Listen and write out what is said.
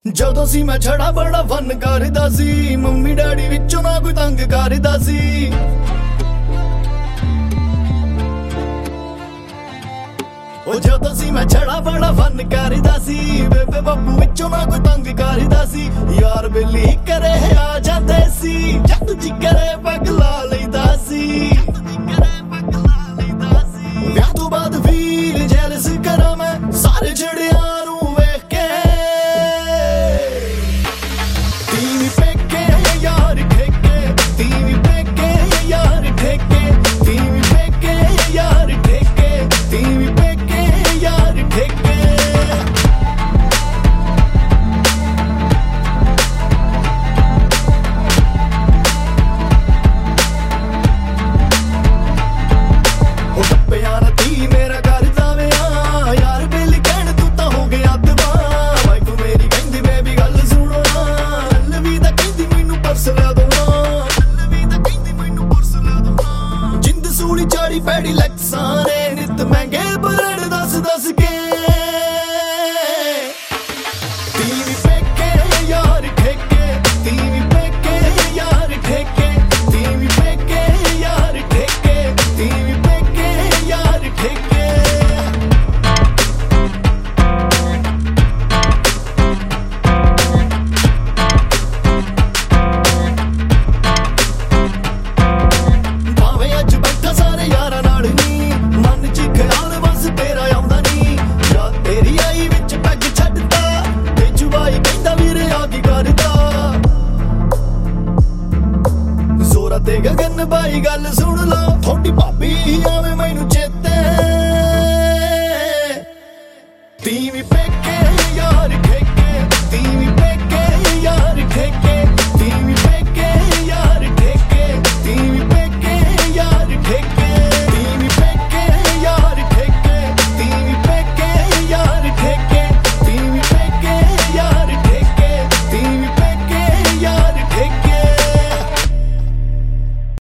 ਜਦੋਂ ਸੀ ਮੈਂ ਛੜਾ ਬੜਾ ਫਨ ਕਰਦਾ ਸੀ, ਮੰਮੀ ਡੈਡੀ ਵਿੱਚੋਂ ਨਾ ਕੋਈ ਤੰਗ ਕਰਦਾ ਸੀ। ਉਹ ਜਦੋਂ ਸੀ ਮੈਂ ਛੜਾ ਬੜਾ ਫਨ ਕਰਦਾ ਸੀ, ਬੇਬੇ ਬੱਬੂ ਵਿੱਚੋਂ ਨਾ ਕੋਈ ਤੰਗ ਕਰਦਾ ਸੀ। ਯਾਰ ਬੇਲੀ ਕਰੇ ਆ ਜਾਂਦੇ ਸੀ, ਜਦ ਜੀ ਕਰੇ ਪਗਲਾ ਲੈਂਦਾ ਸੀ। ਵਿਆਹ ਤੋਂ ਬਾਅਦ ਵੀ ਜੈਲਸ ਕਰਾਂ ਮੈਂ ਸਾਰੇ ਜੜਿਆਂ ਨੂੰ ਵੇਖ ਕੇ। ਤੀਵੀਂ ਪੇਕੇ ਯਾਰ ਠੇਕੇ, ਤੀਵੀਂ ਪੇਕੇ ਯਾਰ ਠੇਕੇ, ਤੀਵੀਂ ਪੇਕੇ ਯਾਰ ਠੇਕੇ, ਤੀਵੀਂ ਪੇਕੇ ਯਾਰ ਠੇਕੇ। ਉਹ ਟੱਪਿਆ ਨਾ ਤੀ ਮੇਰਾ ਕਰਦਾ ਵਿਆਹ, ਯਾਰ ਬੇਲੀ ਕਹਿਣ ਤੂੰ ਤਾਂ ਹੋ ਗਿਆ ਦਵਾ। ਵਾਈਫ ਮੇਰੀ ਕਹਿੰਦੀ ਬੇਬੀ ਗੱਲ ਸੁਣੋ ਨਾ, ਲਵੀ ਤਾਂ ਕਹਿੰਦੀ ਮੈਨੂੰ ਪਰਸ ਲੈ ਦੋ ਨਾ, ਲਵੀ ਤਾਂ ਕਹਿੰਦੀ ਮੈਨੂੰ ਪਰਸ ਲੈ ਦੋ ਨਾ। ਜਿੰਦ ਸੂਲੀ ਚਾੜੀ ਪੈੜੀ ਲੈਕਸਾਂ ਨੇ, ਨਿੱਤ ਮਹਿੰਗੇ ਬਰੜ ਦੱਸ ਦੱਸ ਕੇ। ਤੀਵੀਂ ਪੇਕੇ ਯਾਰ ਠੇਕੇ, ਤੀਵੀਂ ਪੇਕੇ ਯਾਰ ਠੇਕੇ, ਤੀਵੀਂ ਪੇਕੇ ਯਾਰ ਠੇਕੇ, ਤੀਵੀਂ ਪੇਕੇ ਯਾਰ ਠੇਕੇ। ਭਾਵੇਂ ਅੱਜ ਬੈਠਾ ਸਾਰੇ ਯਾਰਾਂ ਨਾਲ ਨੀ, ਮਨ 'ਚ ਖਿਆਲ ਬਸ ਤੇਰਾ ਆਉਂਦਾ ਨੀ। ਯਾਦ ਤੇਰੀ ਆਈ ਵਿੱਚ ਪੈਗ ਛੱਡਤਾ, ਤੇਜੂ ਬਾਈ ਕਹਿੰਦਾ ਵੀਰੇ ਆ ਕੀ ਕਰਦਾ। ਜ਼ੋਰਾ ਤੇ ਗਗਨ ਬਾਈ ਗੱਲ ਸੁਣ ਲਾ, ਥੋੜੀ ਭਾਬੀ ਆਵੇ ਮੈਨੂੰ ਚੇਤੇ।